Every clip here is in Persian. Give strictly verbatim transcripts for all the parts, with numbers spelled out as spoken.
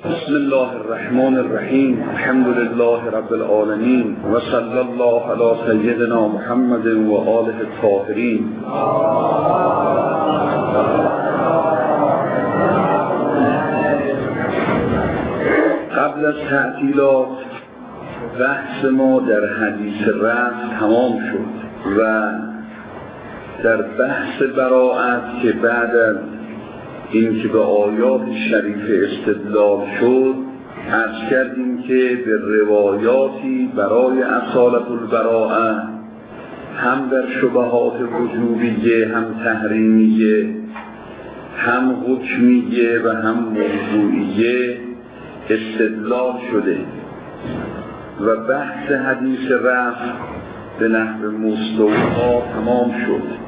بسم الله الرحمن الرحیم. الحمد لله رب العالمین و صلی الله علی سیدنا محمد و آله الطاهرین. قبل از تعطیلات بحث ما در حدیث رفع تمام شد و در بحث براءت که بعد از این که به آیات شریف استدلال شد عرض کردیم که به روایاتی برای اصالت البراءه هم در شبهات وجوبیه هم تحریمیه هم حکمیه و هم موضوعیه استدلال شده و بحث حدیث رفع به نحو مستوفا تمام شد.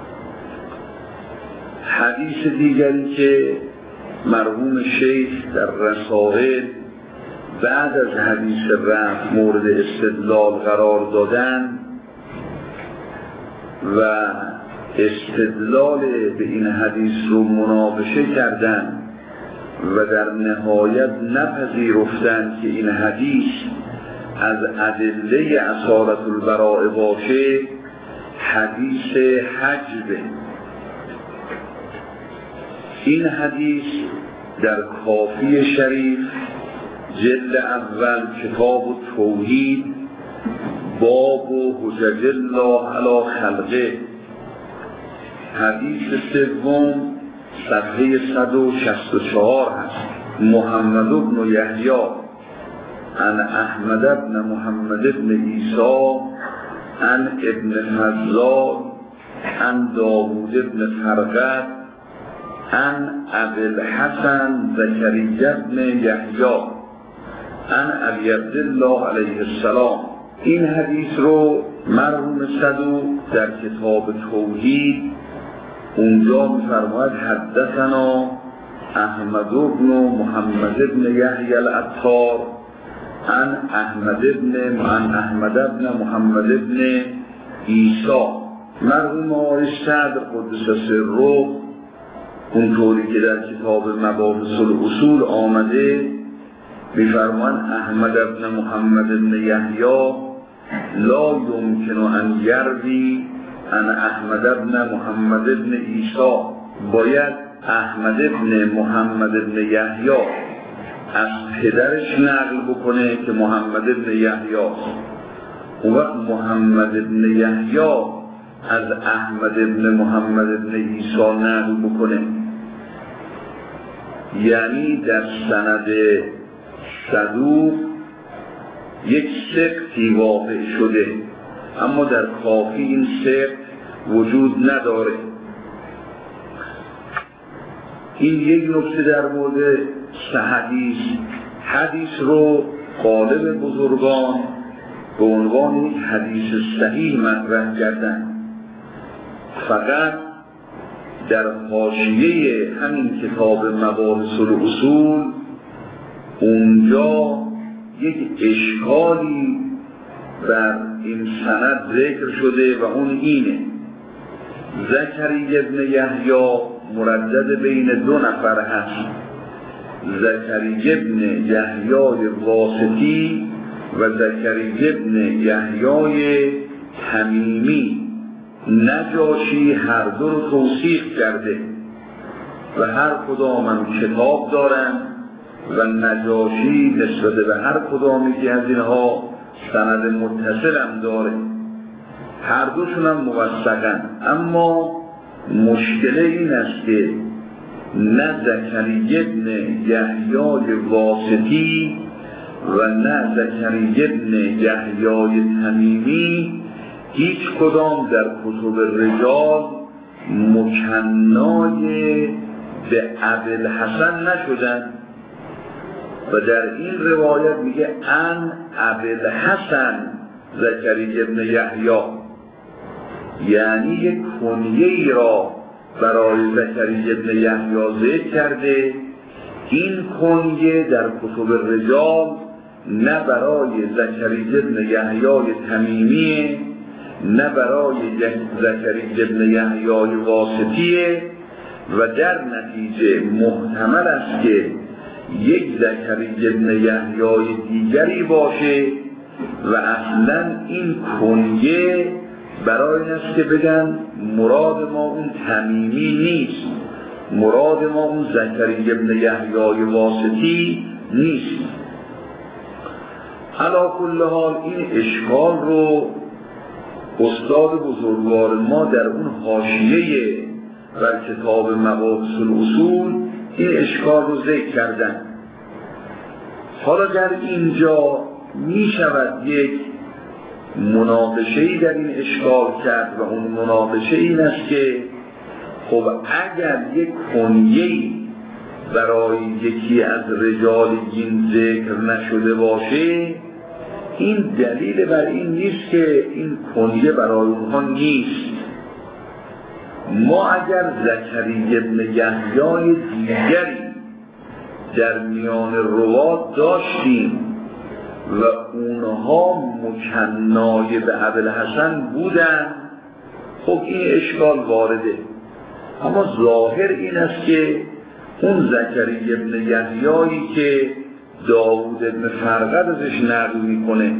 حدیث دیگری که مرحوم شیخ در رسائل بعد از حدیث رفع مورد استدلال قرار دادن و استدلال به این حدیث رو مناقشه کردن و در نهایت نپذیرفتن که این حدیث از ادله اصالت البراءه باشه، حدیث حجبه. این حدیث در کافی شریف جلد اول کتاب توحید باب و حجج الله علی خلقه، حدیث سوم صفحه صد و شصت و چهار هست. محمد بن یحیی عن احمد بن محمد بن عیسی عن ابن فضال عن داوود بن فرقد عن ابی الحسن زکریا بن یحیی عن ابی عبدالله علیه السلام. این حدیث رو مرحوم صدوق در کتاب توحید اونجا می‌فرماید حدثنا احمد بن محمد بن یحیی العطار عن احمد بن عن احمد بن محمد بن عیسی. مرحوم آقای صدر قدس سره اونطوری که در کتاب مباحث الاصول آمده می‌فرمایند احمد بن محمد بن یحیی لا یمکن ان یروی عن احمد بن محمد بن عیسی. باید احمد بن محمد بن یحیی از پدرش نقل بکنه که محمد بن یحیی است. اون وقت محمد بن یحیی از احمد بن محمد بن عیسی نقل بکنه، یعنی در سند صدوق یک سقطی واقع شده، اما در کافی این سقط وجود نداره. این یک نکته در مورد حدیث. حدیث رو غالب بزرگان به عنوان یک حدیث صحیح مطرح کردن، فقط در حاشیه همین کتاب مباحث الاصول اونجا یک اشکالی بر این سند ذکر شده و اون اینه: زکریا بن یحیی مردد بین دو نفر هست، زکریا بن یحیی واسطی و زکریا بن یحیی تمیمی. نجاشی هر دو رو توثیق کرده و هر کدام هم کتاب دارن و نجاشی نسبت به هر کدامی که از اینها سند متصل هم داره، هر دوشون هم موثقن. اما مشکل این است که نه زکریا بن یحیی واسطی و نه زکریا بن یحیی تمیمی هیچ کدام در کتب رجال مکنای به ابوالحسن نشدن و در این روایت میگه ان ابوالحسن زکریا بن یحیی، یعنی یک کنیه‌ای را برای زکریا بن یحیی ذکر کرده. این کنیه در کتب رجال نه برای زکریا بن یحیی تمیمیه نه برای زکریا بن یحیی واسطیه و در نتیجه محتمل است که یک زکریا ابن یحیای دیگری باشه و اصلا این کنیه برای این است که بگن مراد ما اون تمیمی نیست، مراد ما اون زکریا ابن یحیای واسطی نیست. علی کل حال این اشکال رو استاد بزرگوار ما در اون حاشیه بر کتاب مباحث الاصول این اشکال رو ذکر کردن. حالا در اینجا می شود یک مناقشه‌ای در این اشکال کرد و اون مناقشه این است که خب اگر یک کنیه‌ای برای یکی از رجال این ذکر نشده باشه، این دلیل بر این نیست که این کنیه برای اونها نیست. ما اگر زکریا ابن یحیای دیگری در میان روات داشتیم و اونها مکنای به ابوالحسن بودن، خب این اشکال وارده. اما ظاهر این است که اون زکریا ابن یحیایی که داوود ابن فرقد ازش نقل میکنه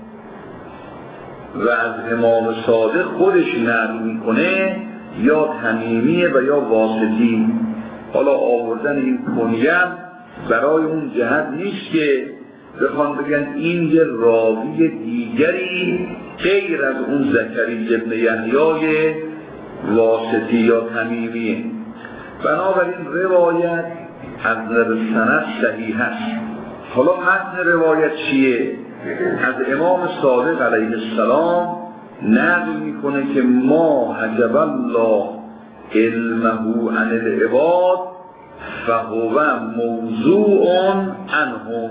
و از امام صادق خودش نقل میکنه یا تمیمیه و یا واسطی. حالا آوردن این کنیم برای اون جهت نیست که بخوان بگن این یه راوی دیگری غیر از اون زکریا ابن یحیای واسطی یا تمیمیه. بنابراین روایت از نظر سند صحیح است. حالا متن روایت چیه؟ از امام صادق علیه السلام نقل میکنه که ما حجب الله علمه عن العباد فهو موضوع عنهم.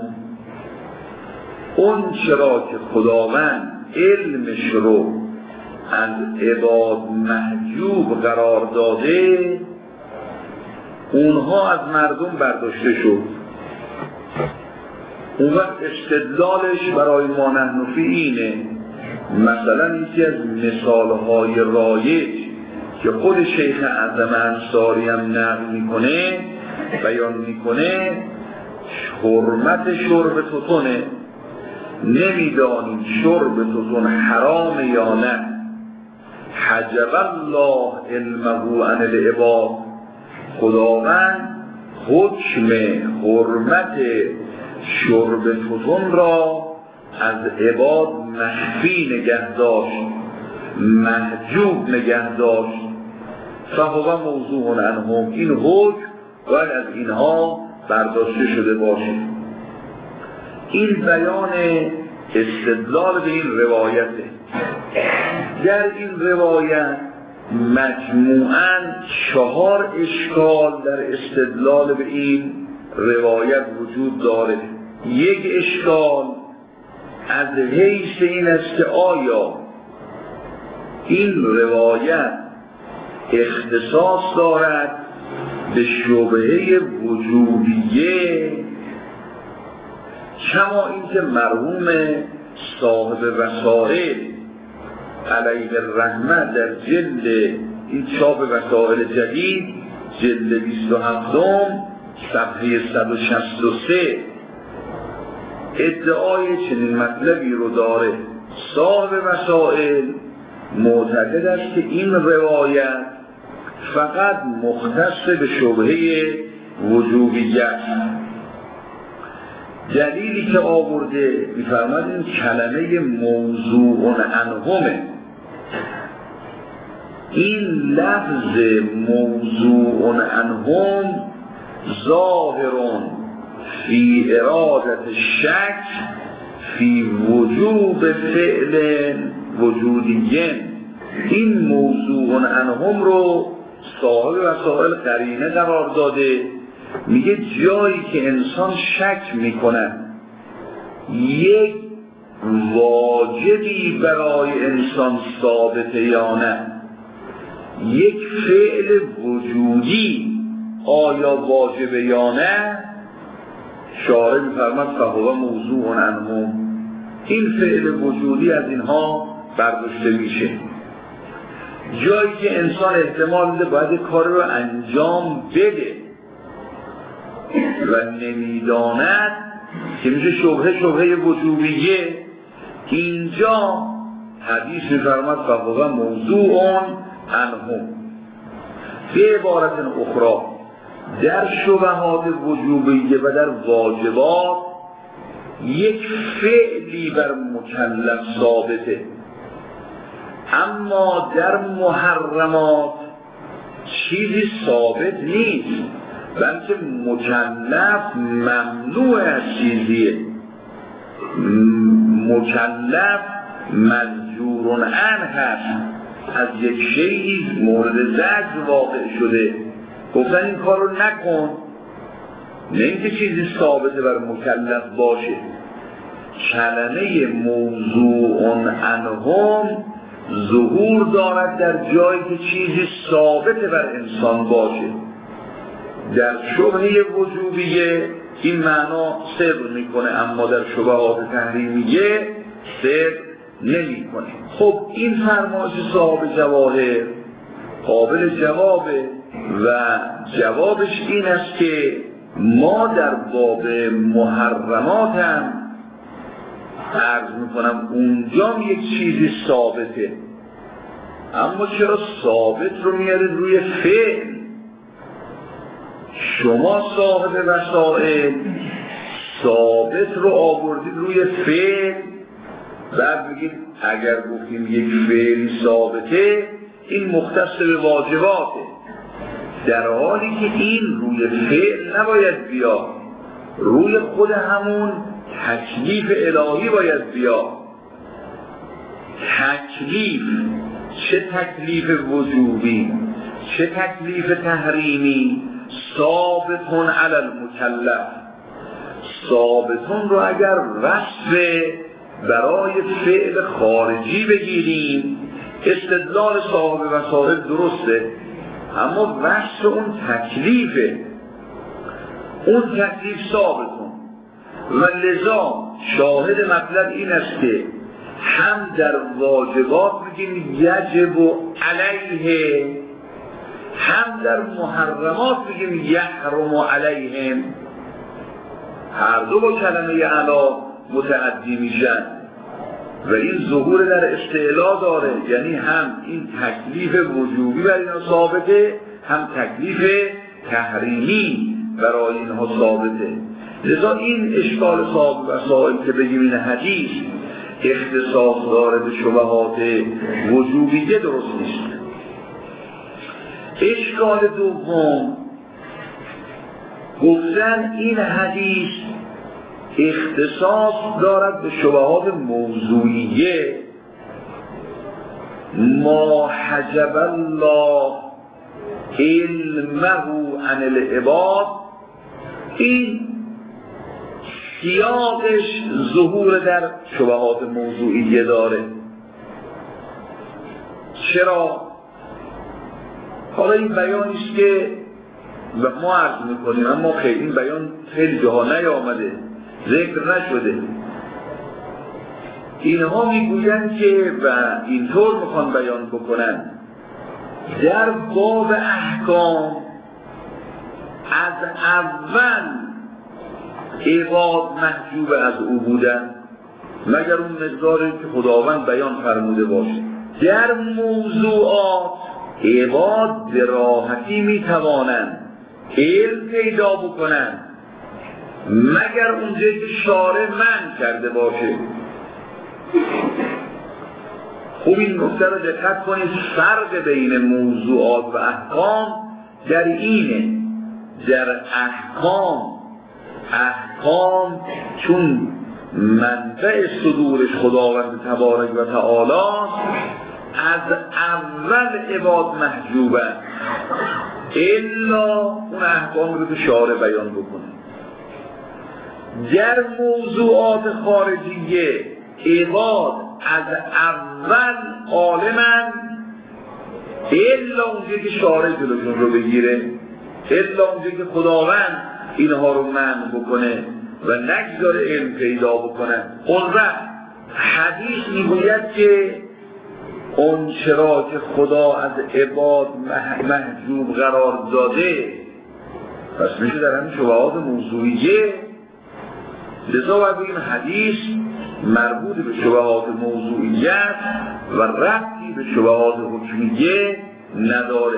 اون چرا که خداوند علمش رو از عباد محجوب قرار داده، اونها از مردم برداشته شد. اون وقت استدلالش برای ما نحن فی اینه. مثلا یکی از مثالهای رایج که خود شیخ اعظم انصاری هم نقل میکنه بیان میکنه، حرمت شرب توتونه. نمیدانیم شرب توتون حرام یا نه. حجب الله علمه عن العباد. خداوند حکم حرمت شرب توتون را از عباد مخفی نگه داشت، محجوب نگه داشت. فهو موضوع عنهم. این حکم باید از اینها برداشته شده باشه. این بیان استدلال به این روایته. در این روایت مجموعاً چهار اشکال در استدلال به این روایت وجود داره. یک اشکال از حیث این است که آیا این روایت اختصاص دارد به شبهه وجوبیه، کما اینکه مرحوم صاحب وسائل علیه الرحمه در جلد این چاپ وسائل جدید جلد بیست و هفت صفحه صد و شصت و سه ادعای چنین مطلبی رو داره. صاحب وسائل معتقد است که این روایت فقط مختص به شبهه وجوبیت. دلیلی که آورده می‌فرماد این کلمه موضوع عنهمه. این لفظ موضوع عنهم ظاهرون فی ارادت شک فی وجوب فعل وجودیین. این موضوع عنهم رو صاحب وسائل قرینه قرار داده. میگه جایی که انسان شک میکنه یک واجبی برای انسان ثابته یا نه، یک فعل وجودی آیا واجبه یا نه، شارع می‌فرماد فهو موضوع عنهم. این فعل وجودی از اینها برداشته میشه. جایی که انسان احتمال میده باید کار رو انجام بده، و نمیداند که میشه شبهه شبهه وجوبیه. اینجا حدیث میفرماد فهو موضوع عنهم. به عبارت اخرى در شبهات وجوبیه و در واجبات یک فعلی بر مکلف ثابته، اما در محرمات چیزی ثابت نیست، بلکه مکلف ممنوع از چیزیه. مکلف مزجور عنه هست، از یک شیء مورد زجر واقع شده، گفتن این کار رو نکن، نه اینکه چیزی ثابته بر مکلف باشه. کلمه موضوع عنهم ظهور دارد در جایی که چیزی ثابت بر انسان باشه. در شبهه وجوبیه این معنا صدق میکنه، اما در شبهات تحریمیه صدق نمیکنه. خب این فرمایش صاحب جواهر قابل جوابه و جوابش این است که ما در باب محرمات هم عرض میکنم اونجا یک چیزی ثابته، اما چرا ثابت رو میارید روی فعل؟ شما صاحب وسائل ثابت رو آوردید روی فعل، بعد بگید اگر گفتیم یک فعلی ثابته این مختص به واجباته، در حالی که این روی فعل نباید بیاد، روی خود همون تکلیف الهی باید بیاد. تکلیف، چه تکلیف وجوبی چه تکلیف تحریمی، ثابتون علی المکلف. ثابتون رو اگر وصف برای فعل خارجی بگیریم استدلال صاحب وسائل درسته، اما وصف اون تکلیفه، اون تکلیف ثابتون. و لذا شاهد مطلب این است که هم در واجبات میگیم یجب علیه، هم در محرمات میگیم یحرم علیهم. هر دو با کلمه علا متعدی میشن و این ظهور در استعلا داره، یعنی هم این تکلیف وجوبی برای اینها ثابته، هم تکلیف تحریمی برای اینها ثابته. لذا این اشکال صاحب وسائل که بگیم این حدیث اختصاص داره به شبهات وجوبیه درست نیست. اشکال دوم، گفتن این حدیث اختصاص دارد به شبهات موضوعیه. ما حجب الله علمه عن العباد، این سیاقش ظهور در شبهات موضوعیه داره. چرا؟ حالا این بیانیست که ما عرض میکنیم، اما خیلی این بیان خیلی جاها نیامده، ذکر نشده. اینها میگویند که و اینطور میخوان بیان بکنن در باب احکام از اول عباد محجوب از او بودن مگر اون مقداری که خداوند بیان فرموده باشه. در موضوعات عباد به راحتی میتوانند علم پیدا بکنن مگر اونجایی که شارع منع کرده باشه. خوب این نکته رو دقت کنید، فرق بین موضوعات و احکام در اینه. در احکام احکام چون منبع صدورش خداوند تبارک و تعالی از اول عباد محجوبه الا اون احکام رو که شارع بیان بکنه. در موضوعات خارجیه عباد از اول عالمن الا اونجایی که شارع جلوشون رو بگیره، الا اونجایی که خداوند اینها رو منع بکنه و نگذاره علم پیدا بکنن. اون وقت حدیث میگوید که اون چرا که خدا از عباد محجوب قرار داده پس میشه در همین شبهات موضوعیه. لذا باید بگیم حدیث مربوط به شبهات موضوعیت و ربطی به شبهات حکمیه نداره.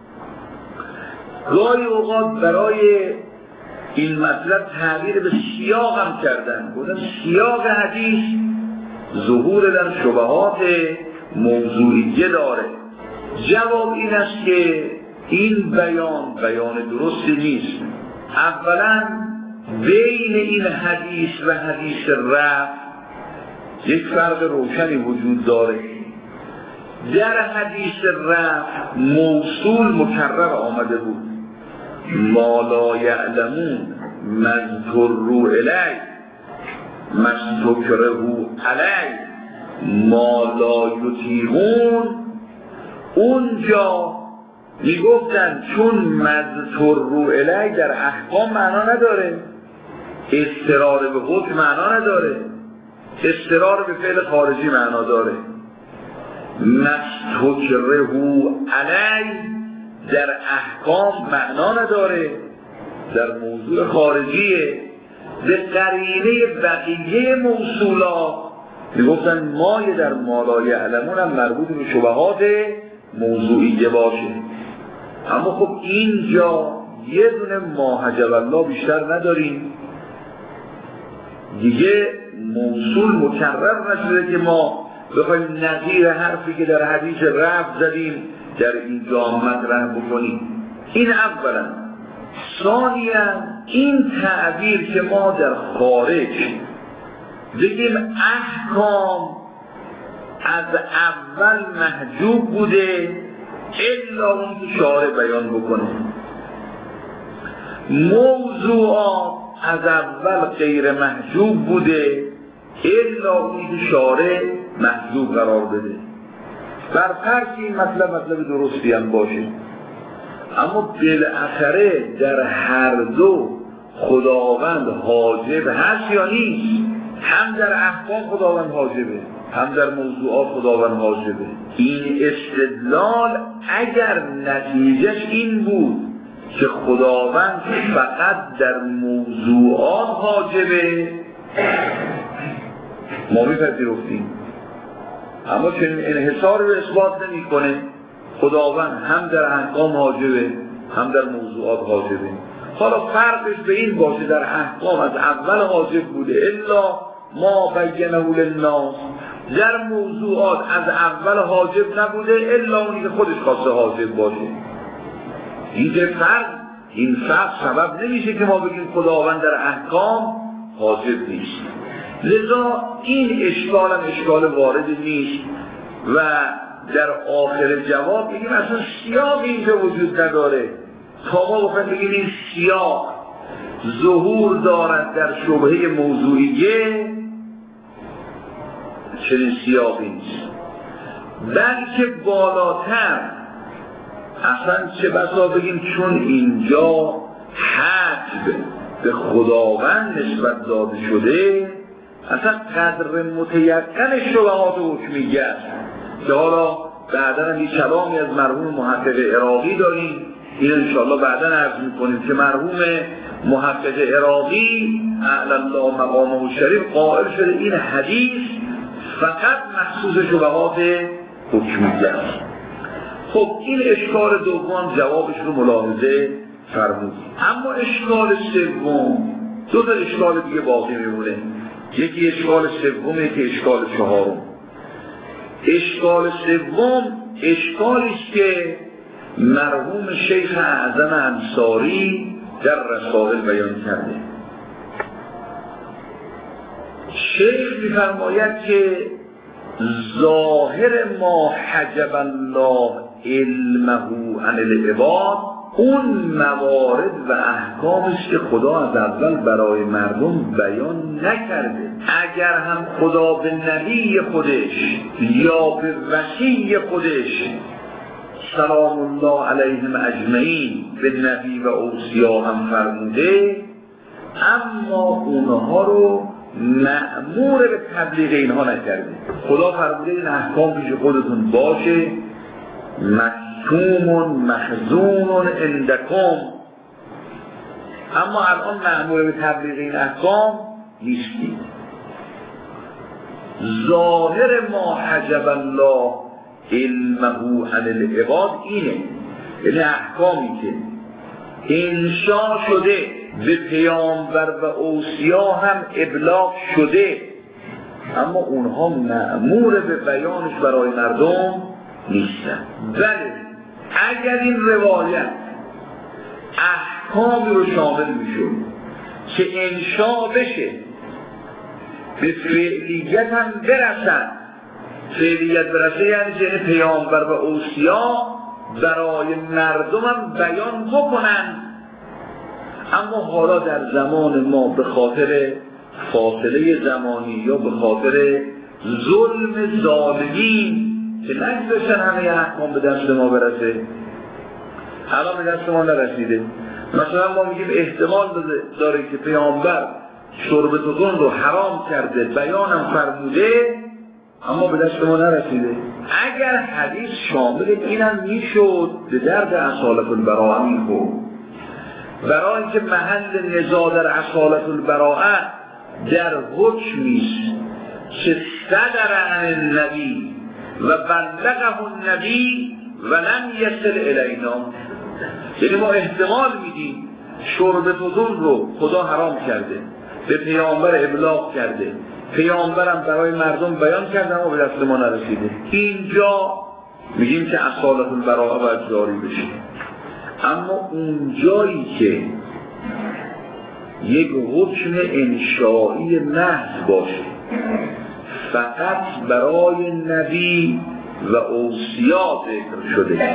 گاهی اوقات برای این مطلب تعبیر به سیاق هم کردن، گفتن سیاق حدیث ظهور در شبهات موضوعیه داره. جواب این است که این بیان بیان درستی نیست. اولا بین این حدیث و حدیث رفع یک فرق روشنی وجود داره. در حدیث رفع موصول مکرر آمده بود، ما لا یعلمون مذکروا الی مستکرهوا علی ما لا یطیقون. اونجا میگفتن چون مذکروا الی در احکام معنا نداره، استرار به حکم معنا نداره، استرار به فعل خارجی معنا داره. مستکرهوا علی در احکام معنا نداره، در موضوع خارجیه. به قرینه بقیه موصولات میگفتن مایه در مالای علمون هم مربوط به شبهات موضوعیه باشه. اما خب اینجا یه دونه ما حجب الله بیشتر نداریم دیگه، موصول مکرر نشده که ما بخوایم نظیر حرفی که در حدیث رفع زدیم در اینجا مطرح بکنیم. این اولا. ثانیا این تعبیر که ما در خارج بگیم احکام از اول محجوب بوده الا اون که شارع بیان بکنه، موضوعات از اول غیر محجوب بوده الا اون که شارع محجوب قرار بده. بر فرض این مطلب مطلب درستی هم باشه، اما بالاخره در هر دو خداوند حاجب هست یا نیست؟ هم در احکام خداوند حاجبه، هم در موضوعات خداوند حاجبه. این استدلال اگر نتیجهش این بود که خداوند فقط در موضوعات حاجبه ما میپذیرفتیم، اما چنین انحصار به اثبات نمی کنه. خداوند هم در احکام حاجبه هم در موضوعات حاجبه. حالا فرقش به این باشه در احکام از اول حاجب بوده الا ما بینه للناس، در موضوعات از اول حاجب نبوده الا اونی که خودش خواسته حاجب باشه. این فرق این فرق سبب نمیشه که ما بگیم خداوند در احکام حاجب نیست. لذا این اشکال هم اشکال واردی نیست و در آخر جواب بگیم اصلا سیاق اینجا وجود نداره. تا ما بخوایم بگیم این سیاق ظهور دارد در شبهه موضوعیه، چنین سیاقی نیست. بلکه بالاتر اصلا چه بسا بگیم چون اینجا حجب به خداوند نسبت داده شده، اصلا قدر متیقن شبهات حکمیه است که حالا بعدا هم یک کلامی از مرحوم محقق عراقی داریم، این انشاءالله بعدا عرض میکنیم که مرحوم محقق عراقی اعلی الله مقامه شریف قائل شده این حدیث فقط مخصوص شبهات حکمیه است. خب این اشکال دوم جوابش رو ملاحظه فرمودیم. اما اشکال سوم، دو تا اشکال دیگه باقی میمونه. یکی اشکال سومه که اشکال چهارم. اشکال سوم اشکالی است که مرحوم شیخ اعظم انصاری در رسائل بیان کرده. شیخ می‌فرماید که ظاهر ما حجب الله علمه عن العباد اون موارد و احکام است که خدا از اول برای مردم بیان نکرده. اگر هم خدا به نبی خودش یا به وصی خودش سلام الله علیهم اجمعین به نبی و اوصیا هم فرموده، اما اونها رو مأمور به تبلیغ اینها نکرده. خدا فرموده این احکام پیش خودتون باشه، مکتوم مخزون عندکم، اما الان مأمور به تبلیغ این احکام نیستیم. ظاهر ما حجب الله علمه عن العباد اینه، یعنی احکامی که انشاء شده به پیامبر و اوصیا هم ابلاغ شده، اما اونها مأمور به بیانش برای مردم نیستن. بله اگر این روایت احکامی رو شامل میشد که انشاء بشه، به فعلیت هم برسن، فعلیت برسه یعنی که پیامبر و اوصیا برای مردم هم بیان بکنن، اما حالا در زمان ما به خاطر فاصله زمانی یا به خاطر ظلم ظالمین که نگذاشتن همه احکام به دست ما برسه، الان به دست ما نرسیده. مثلا ما میگیم احتمال داره که پیامبر شرب تزن رو حرام کرده، بیانم فرموده، اما به دست ما نرسیده. اگر حدیث شامل اینم میشد به درد اصالت البراءه میخورد، برای اینکه محل نزاع در اصالت البراءه در حکمیست که صدر عن النبی و بلغه النبی و لم یصل الینا. یعنی ما احتمال میدیم شرب تزن رو خدا حرام کرده، به پیامبر ابلاغ کرده، پیامبرم برای مردم بیان کرده اما به دست ما نرسیده. اینجا میگیم که اصالت البراءه باید جاری بشه. اما اون جایی که یک حکم انشائی محض باشه فقط برای نبی و اوصیا ذکر شده،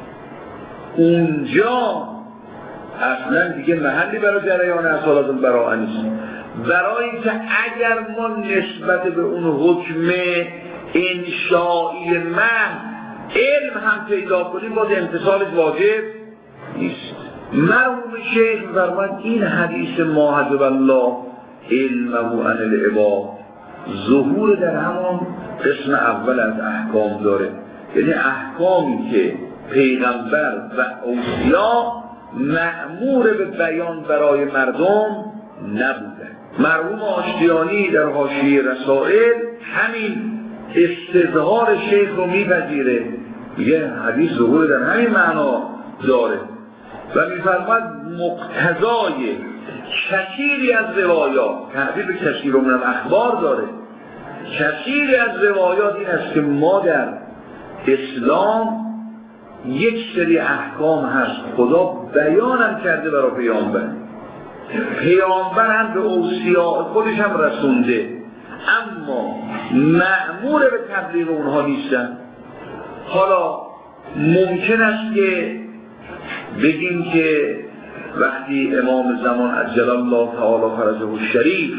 اونجا اصلا دیگه محلی برای جریان اصالت البراءه نیست. برای اینکه اگر ما نسبت به اون حکم انشائی محض علم هم پیدا کنیم باز امتثالش واجب نیست. مرحوم شیخ فرمود این حدیث ما حجب الله علمه عن العباد ظهور در همان قسم اول از احکام داره، یعنی احکامی که پیغمبر و اوصیا مأمور به بیان برای مردم نبودن. مرحوم آشتیانی در حاشیه رسائل همین استظهار شیخ رو میپذیره، میگه حدیث ظهور در همین معنا داره و میفرماد مقتضای کثیری از روایات، تعبیر به کثیر من الاخبار داره، کثیری از روایات این است که ما در اسلام یک سری احکام هست خدا بیانم کرده برای پیامبر، پیامبر هم به اوصیا خودش هم رسونده، اما مأمور به تبلیغ اونها نیستن. حالا ممکن است که بگیم که وقتی امام زمان عجل الله تعالی فرجه الشریف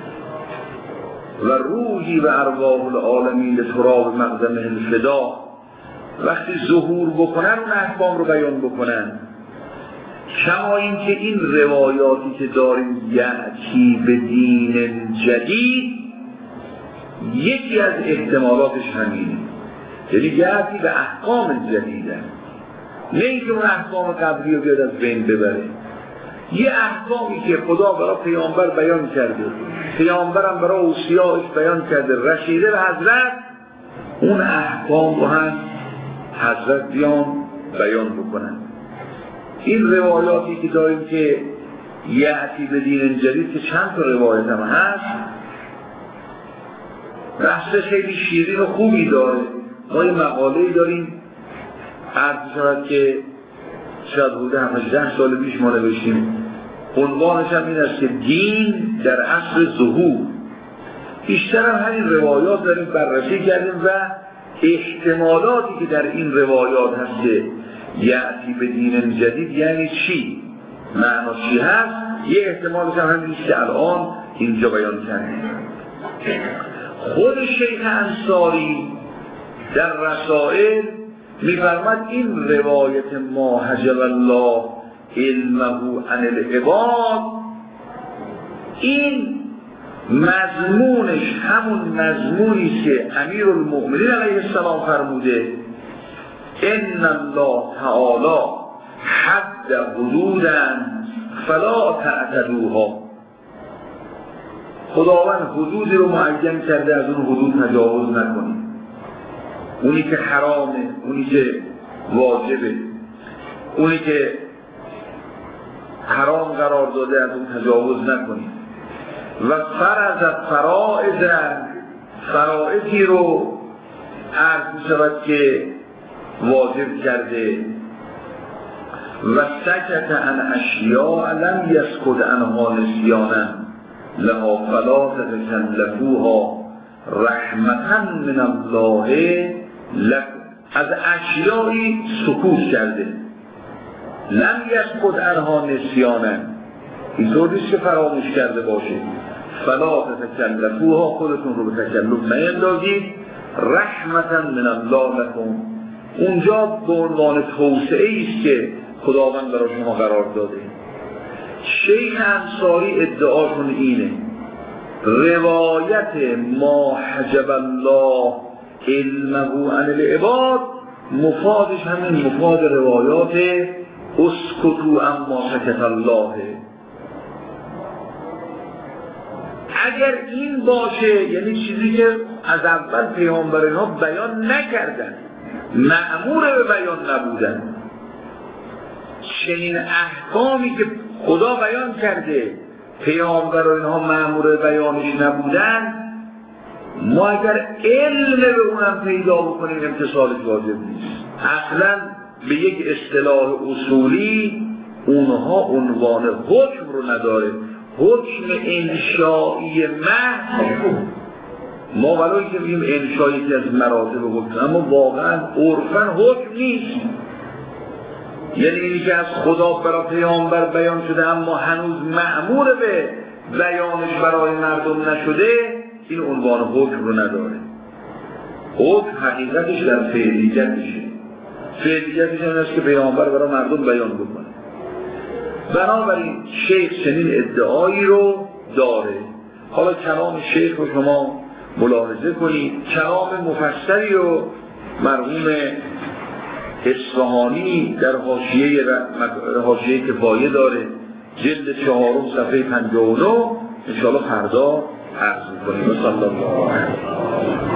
و روحی و ارواح العالمین لتراب مقدمه الفدا وقتی ظهور بکنن اون احکام رو بیان بکنن، کما اینکه این روایاتی که داریم یأتی به دین جدید یکی از احتمالاتش همینه، یعنی یأتی به احکام جدیدن، نه اینکه اون احکام قبلی رو بیاد از بین ببره. یه احکامی که خدا برای پیامبر بیان کرده، پیامبرم برای اوصیاش بیان کرده، رسیده به حضرت، اون احکام رو هم حضرت بیان بیان بکنن. این روایاتی که داریم که یأتی به دین جدید که چند تا روایت هم هست، بحث خیلی شیرین و خوبی داره. ما یه مقاله‌ای داریم عرض شود که شاید بوده هفده سال پیش ما نوشتیم، عنوانش هم این است که دین در عصر ظهور. بیشتر هم همین روایات داریم بررسی کردیم و احتمالاتی که در این روایات هست که یأتی به دین جدید یعنی چی، معنا چی هست، یه احتمالش هم همین است که الان اینجا بیان کردیم. خود شیخ انصاری در رسائل می‌فرماید این روایت ما حجب الله علمه عن العباد، این مضمونش همون مضمونی که امیرالمؤمنین علیه السلام فرموده ان الله تعالی حد حدودا فلا تعتدوها. خداوند حدودی رو معین کرده، از اون حدود تجاوز نکنید. اونی که حرامه، اونی که واجبه، اونی که حرام قرار داده از اون تجاوز نکنید. و فرض فرائض، فرائضی رو عرض می شود که واجب کرده. و سکت عن اشیاء لم یسکت عنها نسیانا لها فلا تتکلفوها رحمتا من الله لکم. از اشیایی سکوت کرده، لم یسکت عنها نسیانا، اینطور نیست که فراموش کرده باشه. فلا تتکلفوها، خودتون رو به تکلف نیندازید. رحمتا من الله لکم، اونجا به عنوان توسعه است که خداوند برای شما قرار داده. شیخ انصاری ادعاشون اینه، روایت ما حجب الله علمه عن العباد مفادش همین مفاد روایات اسکتو اما سکت الله. اگر این باشه یعنی چیزی که از اول پیامبران ها بیان نکردن، مأمور به بیان نبودن، چنین احکامی که خدا بیان کرده پیامبران ها مأمور بیانش نبودن، ما اگر علم به اونم پیدا بکنیم امتثالش واجب نیست. اصلا به یک اصطلاح اصولی اونها عنوان حکم رو نداره، حکم انشایی محض. ما ولایی که بگیم انشایی که از مراتب حکم، اما واقعا عرفاً حکم نیست. یعنی اینی که از خدا برای پیامبر بیان شده اما هنوز مأمور به بیانش برای مردم نشده، این عنوان حکم رو نداره. حکم حقیقتش در فعلیتشه. فعلیتش این است که پیامبر برای مردم بیان بکنه. بنابراین شیخ چنین ادعایی رو داره. حالا کلام شیخ رو شما ملاحظه کنید. کلام مفصلی رو مرحوم اصفهانی در حاشیه حاشیه کفایه داره، جلد چهارم صفحه پنجاه و نه، ان شاءالله فردا عرض می‌کنیم. صلی الله علیه و